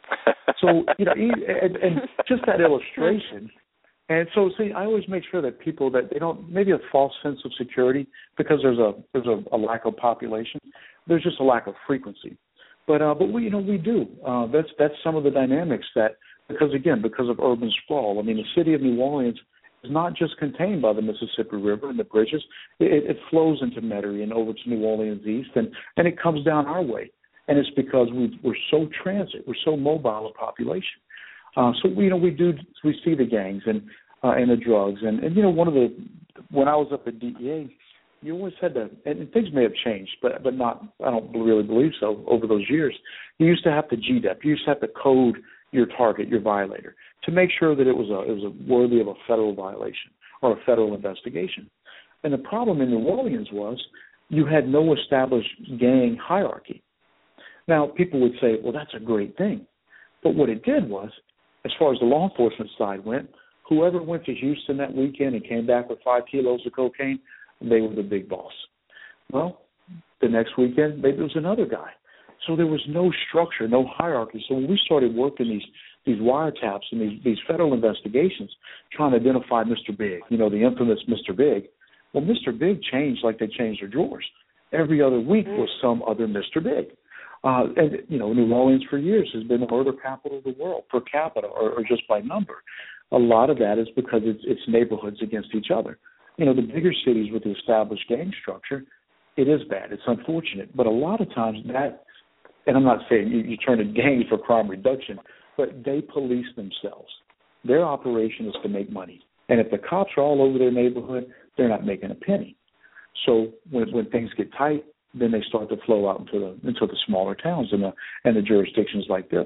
[SPEAKER 4] So, you know, and just that illustration. And so, see, I always make sure that people that they don't, maybe a false sense of security because there's a lack of population. There's just a lack of frequency. But we do. That's some of the dynamics that, because of urban sprawl. I mean, the city of New Orleans is not just contained by the Mississippi River and the bridges. It flows into Metairie and over to New Orleans East, and it comes down our way. And it's because we're so transit, we're so mobile a population. So we see the gangs and the drugs, and you know, when I was up at DEA, you always had to, and things may have changed, but not, I don't really believe so, over those years. You used to have to GDEP. You used to have to code your target, your violator, to make sure that it was worthy of a federal violation or a federal investigation. And the problem in New Orleans was you had no established gang hierarchy. Now, people would say, well, that's a great thing. But what it did was, as far as the law enforcement side went, whoever went to Houston that weekend and came back with 5 kilos of cocaine, they were the big boss. Well, the next weekend, maybe it was another guy. So there was no structure, no hierarchy. So when we started working these wiretaps and these federal investigations, trying to identify Mr. Big, the infamous Mr. Big, well, Mr. Big changed like they changed their drawers. Every other week was some other Mr. Big. And New Orleans for years has been the murder capital of the world, per capita or just by number. A lot of that is because it's neighborhoods against each other. The bigger cities with the established gang structure, it is bad. It's unfortunate. But a lot of times that, and I'm not saying you turn to gangs for crime reduction, but they police themselves. Their operation is to make money. And if the cops are all over their neighborhood, they're not making a penny. So when things get tight, then they start to flow out into the smaller towns and the jurisdictions like this.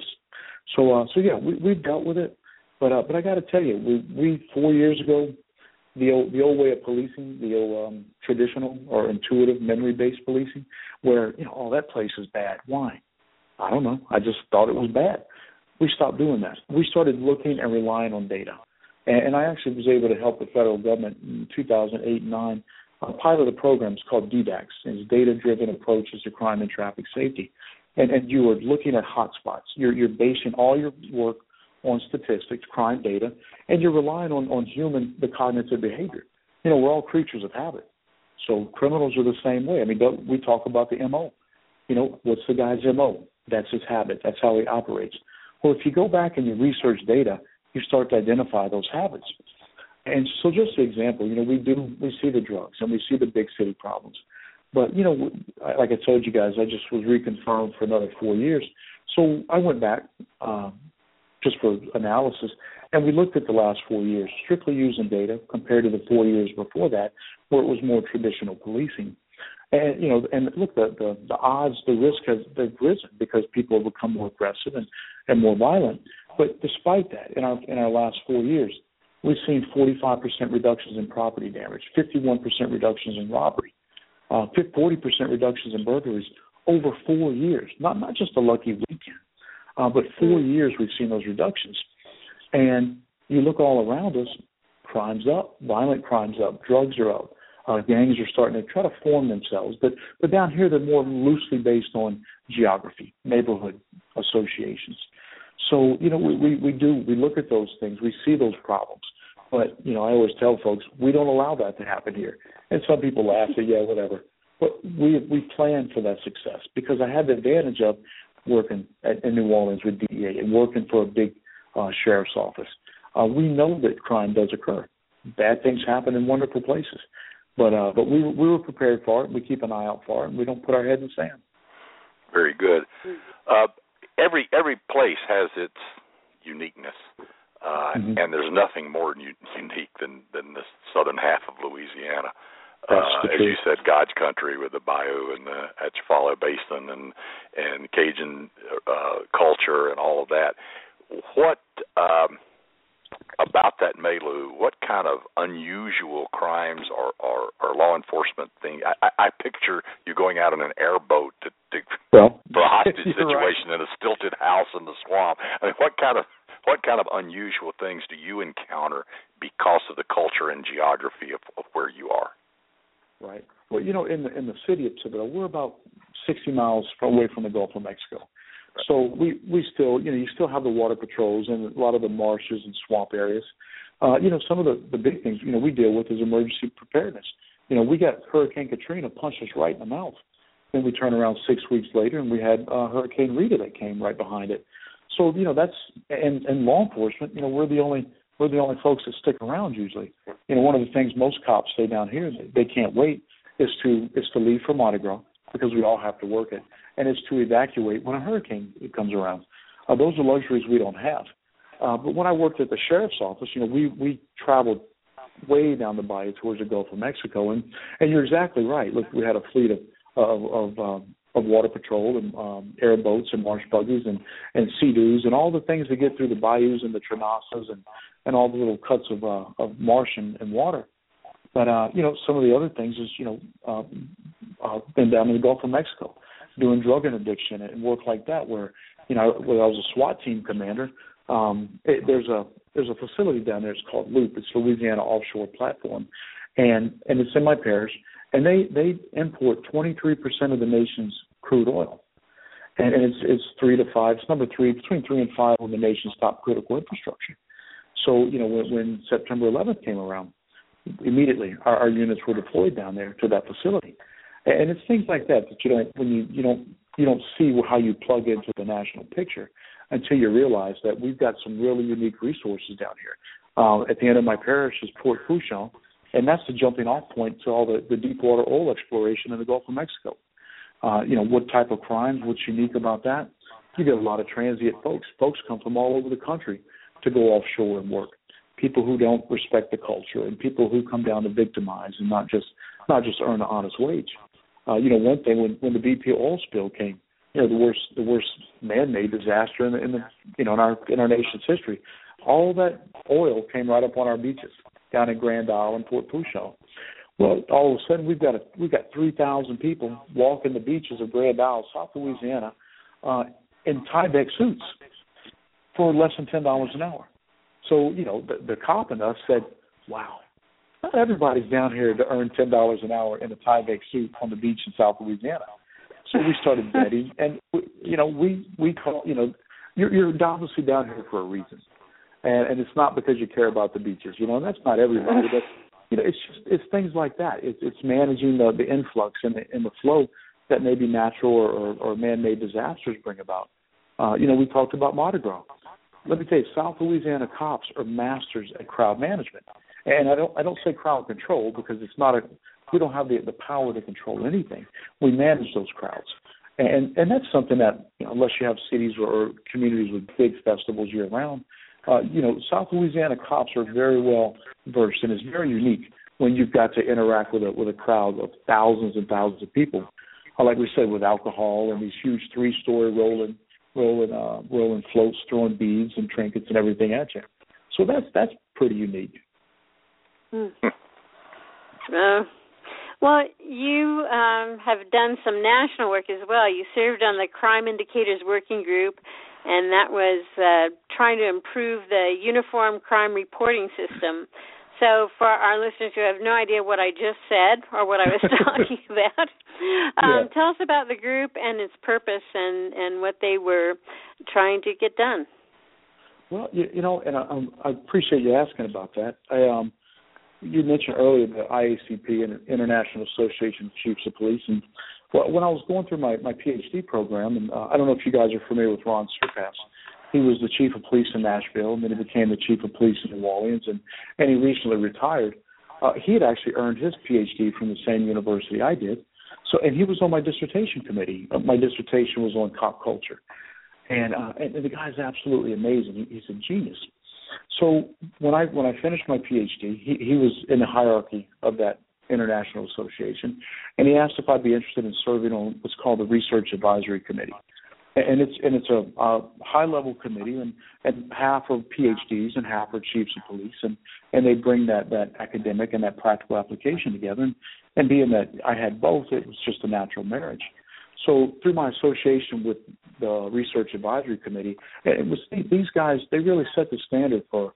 [SPEAKER 4] So yeah, we've dealt with it. But I got to tell you, we 4 years ago, the old way of policing, the old traditional or intuitive memory-based policing, where that place is bad. Why? I don't know. I just thought it was bad. We stopped doing that. We started looking and relying on data, and I actually was able to help the federal government in 2008 and 2009 pilot a program. It's called DDACS. It's Data-Driven Approaches to Crime and Traffic Safety, and you are looking at hotspots. You're basing all your work on statistics, crime data, and you're relying on the cognitive behavior. We're all creatures of habit. So criminals are the same way. I mean, we talk about the MO. What's the guy's MO? That's his habit. That's how he operates. Well, if you go back and you research data, you start to identify those habits. And so just an example, we see the drugs and we see the big city problems. But, like I told you guys, I just was reconfirmed for another 4 years. So I went back just for analysis, and we looked at the last 4 years, strictly using data compared to the 4 years before that, where it was more traditional policing. And, and look, the odds, the risk they've risen because people have become more aggressive and more violent. But despite that, in our last 4 years, we've seen 45% reductions in property damage, 51% reductions in robbery, 40% reductions in burglaries over 4 years. Not just a lucky weekend, but 4 years we've seen those reductions. And you look all around us, crime's up, violent crime's up, drugs are up. Gangs are starting to try to form themselves. But down here, they're more loosely based on geography, neighborhood associations. So, we look at those things. We see those problems. But, I always tell folks, we don't allow that to happen here. And some people laugh, say, yeah, whatever. But we plan for that success because I had the advantage of working in New Orleans with DEA and working for a big sheriff's office. We know that crime does occur. Bad things happen in wonderful places. But we were prepared for it. We keep an eye out for it, and we don't put our head in the sand.
[SPEAKER 3] Very good. Every place has its uniqueness, and there's nothing more unique than the southern half of Louisiana. As you said, God's country with the bayou and the Atchafalaya Basin and Cajun culture and all of that. What about that milieu? What kind of unusual crimes or law enforcement thing? I picture you going out in an airboat for a hostage situation in a stilted house in the swamp. I mean, what kind of unusual things do you encounter because of the culture and geography of where you are?
[SPEAKER 4] Right. Well, in the city of Thibodaux, we're about 60 miles away from the Gulf of Mexico. So we still, you still have the water patrols and a lot of the marshes and swamp areas. Some of the big things, we deal with is emergency preparedness. We got Hurricane Katrina punched us right in the mouth. Then we turn around 6 weeks later and we had Hurricane Rita that came right behind it. So, that's, and law enforcement, we're the only folks that stick around usually. One of the things most cops say down here, they can't wait, is to leave for Mardi Gras because we all have to work it, and it's to evacuate when a hurricane comes around. Those are luxuries we don't have. But when I worked at the sheriff's office, we traveled way down the bayou towards the Gulf of Mexico. And you're exactly right. Look, we had a fleet of water patrol and airboats and marsh buggies and sea-doos and all the things that get through the bayous and the Tranasas and all the little cuts of marsh and water. But, some of the other things is, been down in the Gulf of Mexico doing drug interdiction and work like that where, when I was a SWAT team commander, there's a facility down there. It's called Loop. It's Louisiana Offshore Platform, and it's in my parish. And they import 23% of the nation's crude oil, and it's 3 to 5. It's number 3, between 3 and 5 on the nation's top critical infrastructure. So when September 11th came around, immediately our units were deployed down there to that facility, and it's things like that you don't see how you plug into the national picture until you realize that we've got some really unique resources down here. At the end of my parish is Port Fourchon, and that's the jumping off point to all the deep water oil exploration in the Gulf of Mexico. What type of crimes, what's unique about that? You get a lot of transient folks. Folks come from all over the country to go offshore and work. People who don't respect the culture and people who come down to victimize and not just earn an honest wage. One thing when the BP oil spill came, the worst man-made disaster in our nation's history, all that oil came right up on our beaches down in Grand Isle and Port Fourchon. Well, all of a sudden we've got 3,000 people walking the beaches of Grand Isle, South Louisiana, in Tyvek suits for less than $10 an hour. So the cop in us said, "Wow, not everybody's down here to earn $10 an hour in a Tyvek suit on the beach in South Louisiana." So we started vetting, and we call you're obviously down here for a reason, and it's not because you care about the beaches, and that's not everybody. But it's things like that. It's managing the influx and the flow that maybe natural or man-made disasters bring about. We talked about Mardi Gras. Let me tell you, South Louisiana cops are masters at crowd management, and I don't say crowd control because it's not we don't have the power to control anything. We manage those crowds, and that's something that unless you have cities or communities with big festivals year round, South Louisiana cops are very well versed, and it's very unique when you've got to interact with a crowd of thousands and thousands of people, like we said, with alcohol and these huge 3-story rolling floats, throwing beads and trinkets and everything at you. So that's pretty unique.
[SPEAKER 5] Well, you have done some national work as well. You served on the Crime Indicators Working Group, and that was trying to improve the uniform crime reporting system. So for our listeners who have no idea what I just said or what I was talking about, tell us about the group and its purpose and what they were trying to get done.
[SPEAKER 4] Well, and I appreciate you asking about that. You mentioned earlier the IACP, International Association of Chiefs of Police, and when I was going through my PhD program, and I don't know if you guys are familiar with Ron Surpass. He was the chief of police in Nashville, and then he became the chief of police in New Orleans, and he recently retired. He had actually earned his PhD from the same university I did, and he was on my dissertation committee. My dissertation was on cop culture, and the guy's absolutely amazing. He's a genius. So when I finished my PhD, he was in the hierarchy of that international association, and he asked if I'd be interested in serving on what's called the Research Advisory Committee. And it's a high-level committee, and half are PhDs and half are chiefs of police, and they bring that academic and that practical application together. And being that I had both, it was just a natural marriage. So through my association with the Research Advisory Committee, it was these guys. They really set the standard for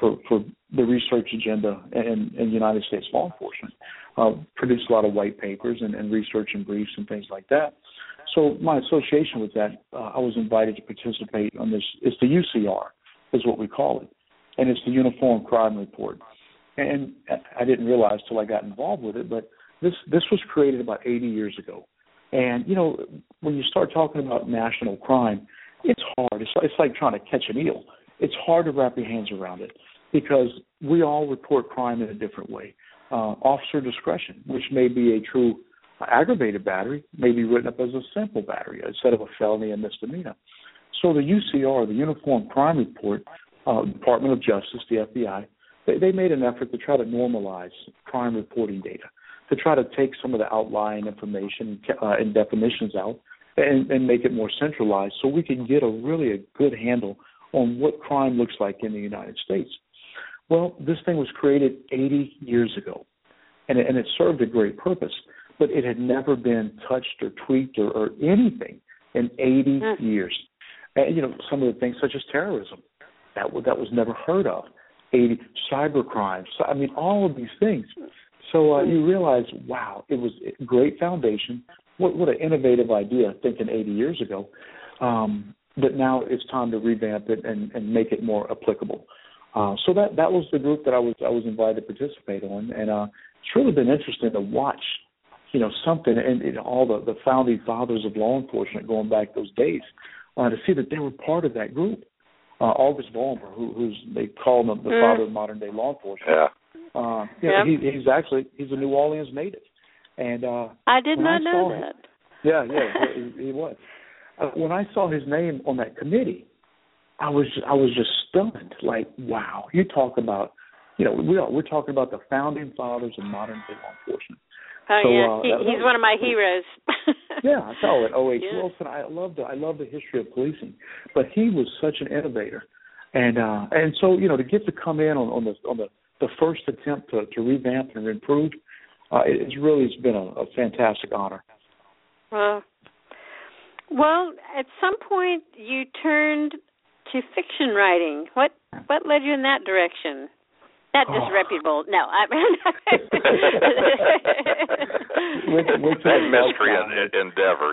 [SPEAKER 4] the research agenda in United States law enforcement. Produced a lot of white papers and research and briefs and things like that. So my association with that, I was invited to participate on this. It's the UCR, is what we call it, and it's the Uniform Crime Report. And I didn't realize till I got involved with it, but this was created about 80 years ago. And when you start talking about national crime, it's hard. It's like trying to catch an eel. It's hard to wrap your hands around it because we all report crime in a different way. Officer discretion, which may be a true aggravated battery, may be written up as a simple battery instead of a felony and misdemeanor. So the UCR, the Uniform Crime Report, Department of Justice, the FBI, they made an effort to try to normalize crime reporting data, to try to take some of the outlying information and definitions out and make it more centralized so we can get a good handle on what crime looks like in the United States. Well, this thing was created 80 years ago, and it served a great purpose, but it had never been touched or tweaked or anything in 80 years. And, some of the things such as terrorism, that was never heard of. Cyber crimes. I mean, all of these things. So you realize, wow, it was a great foundation. What an innovative idea, thinking 80 years ago. But now it's time to revamp it and make it more applicable. So that was the group that I was invited to participate on, and it's really been interesting to watch, something and all the founding fathers of law enforcement going back those days, to see that they were part of that group. August Vollmer, who's they call him the father of modern day law enforcement. He's a New Orleans native, and
[SPEAKER 5] I did not know that.
[SPEAKER 4] He was. When I saw his name on that committee, I was just stunned. Like, wow, you talk about, we're talking about the founding fathers of modern day law enforcement.
[SPEAKER 5] Oh, he's one of my heroes.
[SPEAKER 4] I saw it. O.H. Wilson. I love the history of policing, but he was such an innovator, and so to get to come in on the first attempt to revamp and improve, it's been a fantastic honor.
[SPEAKER 5] Well, at some point you turned to fiction writing. What led you in that direction? Not disreputable. No, I mean,
[SPEAKER 3] that mystery endeavor.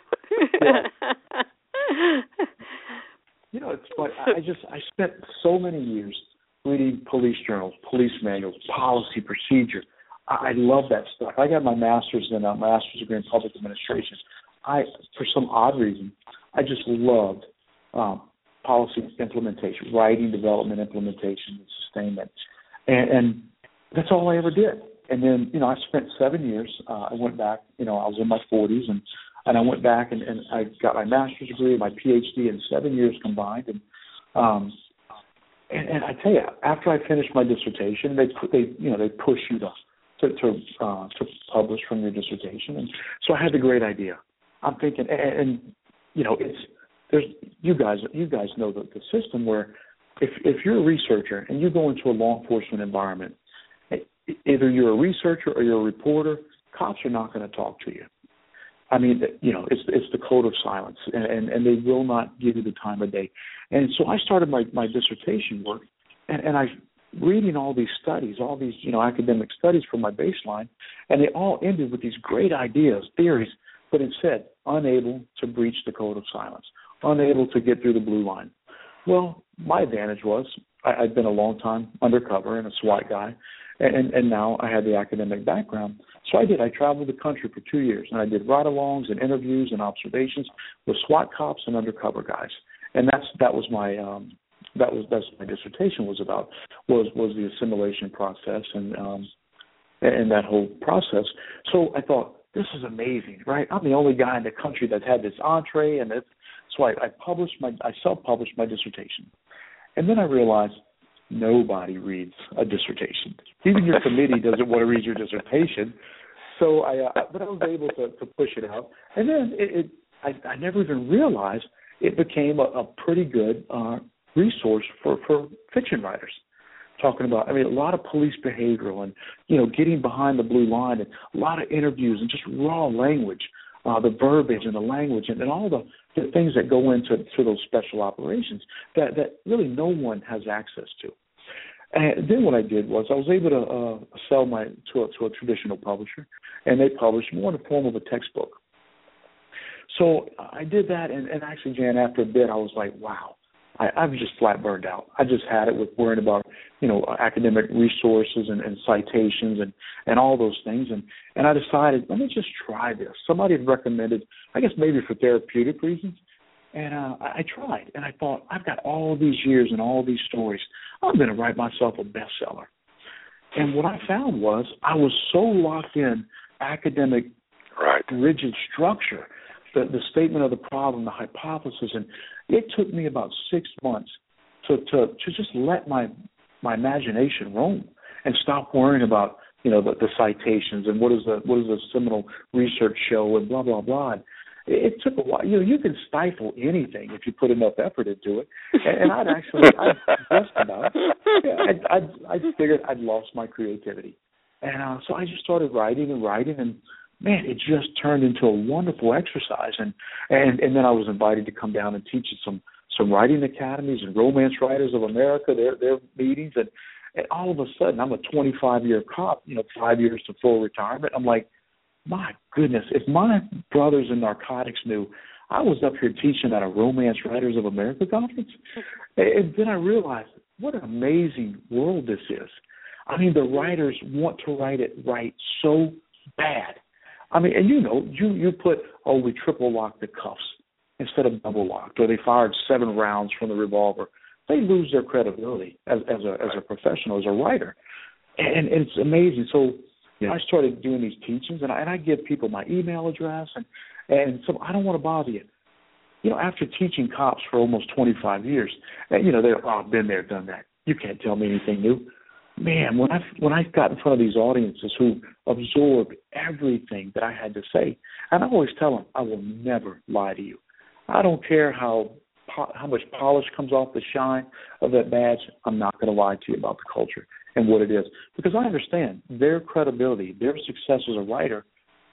[SPEAKER 4] It's funny. I spent so many years reading police journals, police manuals, policy, procedure. I love that stuff. I got my master's degree in public administration. For some odd reason, I just loved policy implementation, writing, development, implementation, and sustainment. And that's all I ever did. And then, I spent 7 years. I went back, I was in my 40s, and I went back and I got my master's degree and my PhD in 7 years combined. And I tell you, after I finished my dissertation, they push you to publish from your dissertation. And so I had the great idea. I'm thinking, you guys know the system where if you're a researcher and you go into a law enforcement environment, either you're a researcher or you're a reporter, cops are not going to talk to you. I mean, it's the code of silence, and they will not give you the time of day. And so I started my dissertation work, and I reading all these studies, all these academic studies from my baseline, and they all ended with these great ideas, theories, but it said unable to breach the code of silence, unable to get through the blue line. Well, my advantage was I'd been a long time undercover and a SWAT guy, and now I had the academic background. So I traveled the country for 2 years, and I did ride-alongs and interviews and observations with SWAT cops and undercover guys, and that's my dissertation was about was the assimilation process and that whole process. So I thought, this is amazing, right? I'm the only guy in the country that's had this entree, and so I self-published my dissertation. And then I realized nobody reads a dissertation. Even your committee doesn't want to read your dissertation. So but I was able to push it out. And then I never even realized it became a pretty good resource for fiction writers. Talking about, a lot of police behavioral and, getting behind the blue line and a lot of interviews and just raw language, the verbiage and the language and all the things that go into those special operations that really no one has access to. And then what I did was I was able to sell to a traditional publisher, and they published more in the form of a textbook. So I did that, and actually, Jan, after a bit, I was like, wow. I was just flat burned out. I just had it with worrying about, academic resources and citations and all those things. And I decided, let me just try this. Somebody had recommended, I guess maybe for therapeutic reasons. And I tried. And I thought, I've got all these years and all these stories. I'm going to write myself a bestseller. And what I found was I was so locked in academic, rigid structure, the statement of the problem, the hypothesis, and it took me about 6 months to just let my my imagination roam and stop worrying about, the citations and what does the seminal research show and blah, blah, blah. It took a while. You can stifle anything if you put enough effort into it. And I just about. I figured I'd lost my creativity. And so I just started writing, and man, it just turned into a wonderful exercise. And then I was invited to come down and teach at some writing academies and Romance Writers of America, their meetings. And all of a sudden, I'm a 25-year cop, 5 years to full retirement. I'm like, my goodness, if my brothers in narcotics knew I was up here teaching at a Romance Writers of America conference. And then I realized what an amazing world this is. I mean, the writers want to write it right so bad. I mean, and you put, we triple locked the cuffs instead of double locked, or they fired 7 rounds from the revolver. They lose their credibility as a professional, as a writer. And it's amazing. So I started doing these teachings, and I give people my email address, and so I don't want to bother you. After teaching cops for almost 25 years, they're, I've been there, done that. You can't tell me anything new. Man, when I got in front of these audiences who absorbed everything that I had to say, and I always tell them, I will never lie to you. I don't care how much polish comes off the shine of that badge. I'm not going to lie to you about the culture and what it is, because I understand their credibility, their success as a writer.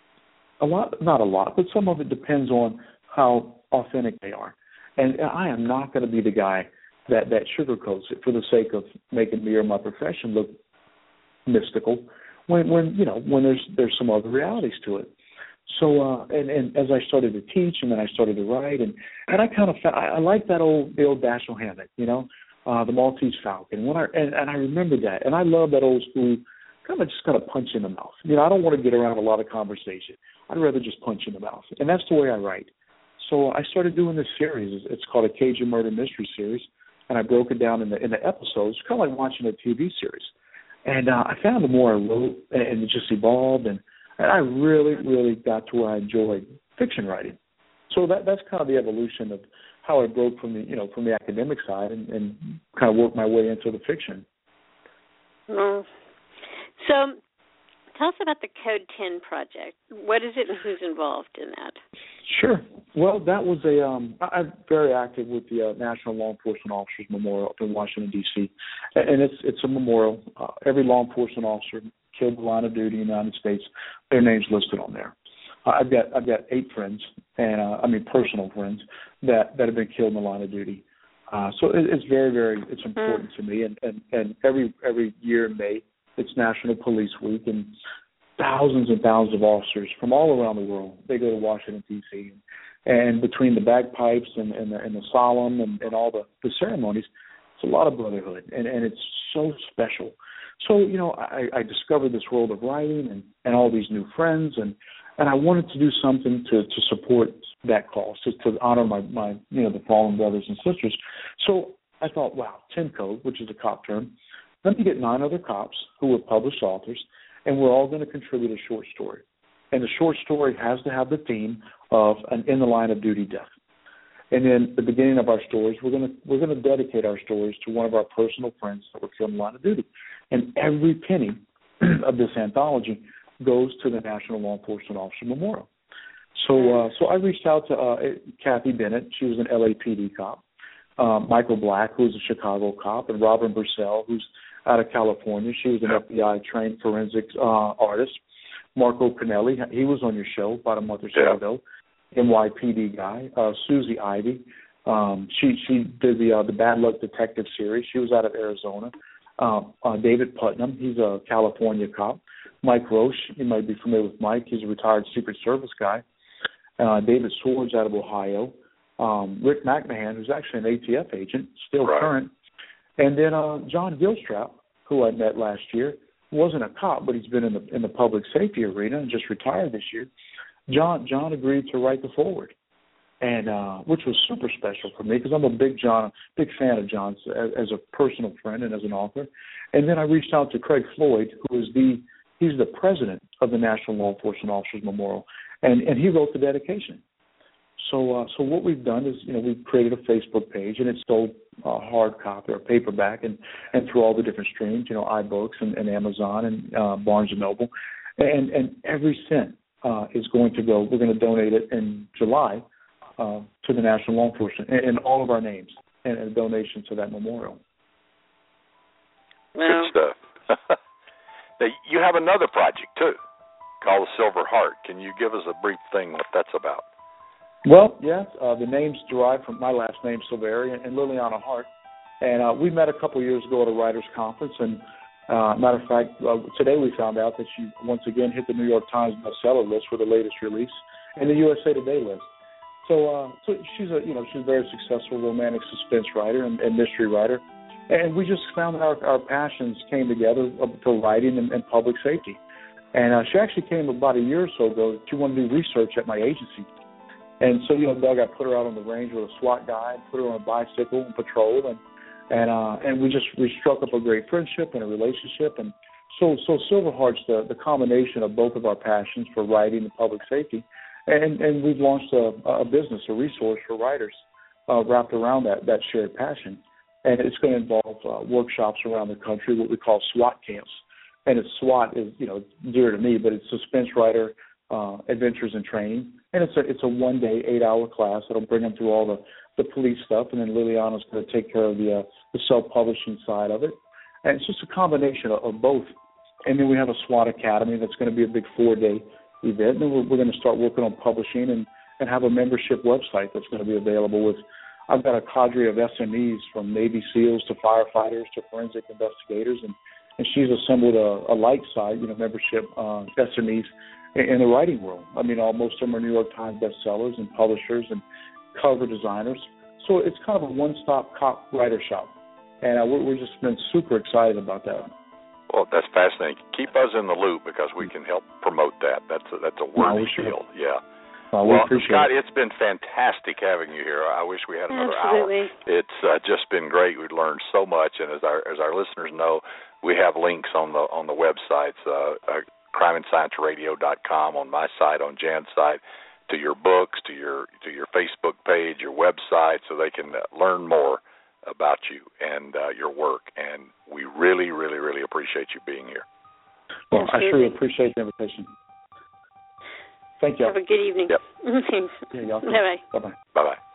[SPEAKER 4] Not a lot, but some of it depends on how authentic they are. And I am not going to be the guy that sugarcoats it for the sake of making me or my profession look mystical when there's some other realities to it. So and as I started to teach, and then I started to write, and I kind of I like the old Dashiell Hammett, the Maltese Falcon. And I remember that, and I love that old school kind of punch in the mouth. I don't want to get around a lot of conversation. I'd rather just punch in the mouth, and that's the way I write. So I started doing this series. It's called a Cajun Murder Mystery Series, and I broke it down in the episodes, kind of like watching a TV series. And I found the more I wrote, and it just evolved, and I really, really got to where I enjoyed fiction writing. So that's kind of the evolution of how I broke from the academic side and kind of worked my way into the fiction.
[SPEAKER 5] Well, so tell us about the Code 10 project. What is it, and who's involved in that?
[SPEAKER 4] Sure. Well, that was I'm very active with the National Law Enforcement Officers Memorial up in Washington, D.C., and it's a memorial. Every law enforcement officer killed in the line of duty in the United States, their name's listed on there. I've got 8 friends, and personal friends that have been killed in the line of duty. So it's very, very important to me. And every year in May, it's National Police Week, and thousands and thousands of officers from all around the world, they go to Washington, D.C. And between the bagpipes and the solemn and all the ceremonies, it's a lot of brotherhood, and it's so special. So, I discovered this world of writing and all these new friends, and I wanted to do something to support that cause, to honor my the fallen brothers and sisters. So I thought, wow, 10 Code, which is a cop term, let me get 9 other cops who were published authors, and we're all going to contribute a short story. And the short story has to have the theme of an in the line of duty death. And then the beginning of our stories, we're going to dedicate our stories to one of our personal friends that were killed in the line of duty. And every penny of this anthology goes to the National Law Enforcement Officer Memorial. So I reached out to Kathy Bennett. She was an LAPD cop. Michael Black, who's a Chicago cop, and Robin Bursell, who's out of California. She was an FBI-trained forensics artist. Marco Pinelli, he was on your show about a month or so ago. NYPD guy. Susie Ivy, she did the Bad Luck Detective series. She was out of Arizona. David Putnam, he's a California cop. Mike Roche, you might be familiar with Mike. He's a retired Secret Service guy. David Swords out of Ohio. Rick McMahon, who's actually an ATF agent, still current. And then John Gilstrap, who I met last year, wasn't a cop, but he's been in the public safety arena and just retired this year. John agreed to write the foreword, and which was super special for me because I'm a big fan of John's as a personal friend and as an author. And then I reached out to Craig Floyd, who is he's the president of the National Law Enforcement Officers Memorial, and he wrote the dedication. So what we've done is, we've created a Facebook page, and it's sold hard copy or paperback, and through all the different streams, iBooks and Amazon and Barnes and Noble, and every cent is going to go. We're going to donate it in July to the National Law Enforcement, and all of our names, and a donation to that memorial.
[SPEAKER 5] Wow.
[SPEAKER 3] Good stuff. Now, you have another project too, called the Silver Heart. Can you give us a brief thing what that's about?
[SPEAKER 4] Well, yes, the name's derived from my last name, Silveri, and Liliana Hart. And we met a couple of years ago at a writers' conference. And matter of fact, today we found out that she once again hit the New York Times bestseller list for the latest release, and the USA Today list. So she's she's a very successful romantic suspense writer and mystery writer. And we just found that our passions came together for writing and public safety. And she actually came about a year or so ago. She wanted to do research at my agency. And so, Doug, I put her out on the range with a SWAT guide, put her on a bicycle and patrol, and we struck up a great friendship and a relationship. And so Silver Heart's the combination of both of our passions for writing and public safety. And we've launched a business, a resource for writers wrapped around that shared passion. And it's going to involve workshops around the country, what we call SWAT camps. And SWAT is, dear to me, but it's suspense writer adventures and training. And it's a one-day, 8-hour class that'll bring them through all the police stuff, and then Liliana's going to take care of the self-publishing side of it. And it's just a combination of both. And then we have a SWAT Academy that's going to be a big 4-day event. And then we're going to start working on publishing and have a membership website that's going to be available with. I've got a cadre of SMEs from Navy SEALs to firefighters to forensic investigators, and she's assembled a light side, membership SMEs in the writing world. I mean, most of them are New York Times bestsellers and publishers and cover designers. So it's kind of a one-stop cop writer shop, and we're just been super excited about that.
[SPEAKER 3] Well, that's fascinating. Keep us in the loop because we can help promote that. That's a worthy field. Yeah.
[SPEAKER 4] We appreciate
[SPEAKER 3] Scott,
[SPEAKER 4] it.
[SPEAKER 3] It's been fantastic having you here. I wish we had another
[SPEAKER 5] Absolutely.
[SPEAKER 3] hour. It's just been great. We've learned so much, and as our listeners know, we have links on the websites, crimeandscienceradio.com on my site, on Jan's site, to your books, to your Facebook page, your website, so they can learn more about you and your work. And we really, really, really appreciate you being here.
[SPEAKER 4] Well, I sure appreciate the invitation. Thank you.
[SPEAKER 5] Have a good evening.
[SPEAKER 3] Yep.
[SPEAKER 5] Thanks.
[SPEAKER 4] Yeah, y'all.
[SPEAKER 5] Bye-bye.
[SPEAKER 4] Bye-bye.
[SPEAKER 3] Bye-bye.